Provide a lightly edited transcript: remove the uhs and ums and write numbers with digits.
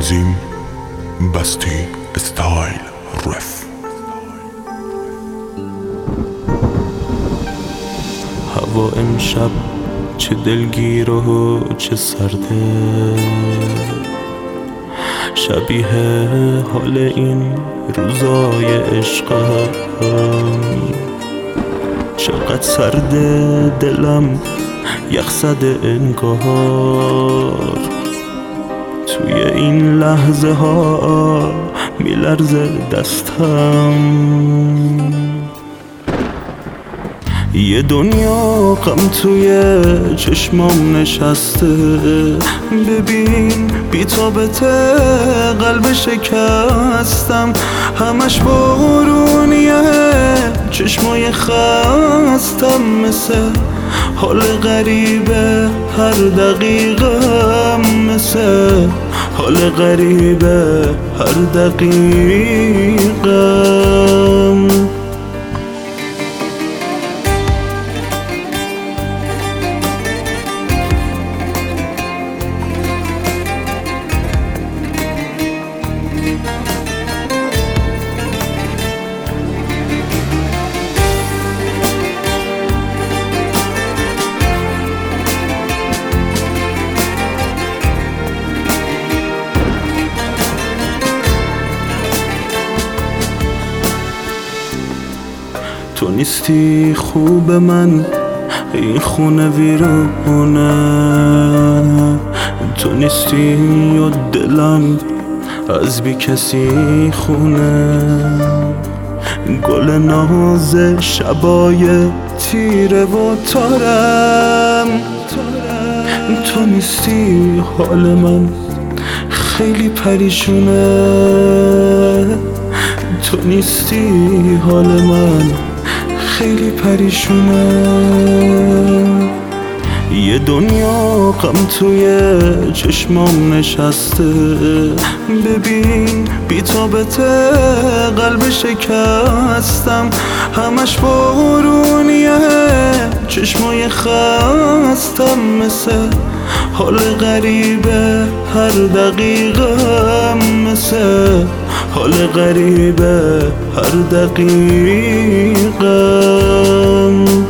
تنظیم بستی استایل رف. هوا امشب چه دلگیر و چه سرده، شبیه حال این روزای عشقم. چقدر سرده دلم، یخ زده انگار، توی این لحظه ها میلرزه دستم. یه دنیا غم توی چشمام نشسته، ببین بی‌تابته قلب شکستم. همش بارونیه، چشمای خستم، مثل حال غریبه هر دقیقم، مثل حال غریبه هر دقیقم. تو نیستی خوب من، این خونه ویرونه. تو نیستی و دلم از بی کسی خونه. گل ناز شبای تیره و تارم. تو نیستی حال من خیلی پریشونه. تو نیستی حال من خیلی پریشونه. یه دنیا غم توی چشمام نشسته، ببین بی‌تابته قلب شکستم. همش بارونیه، چشمای خستم، مثل حال غریبه هر دقیقم، مثل حال غریبه هر دقیقم.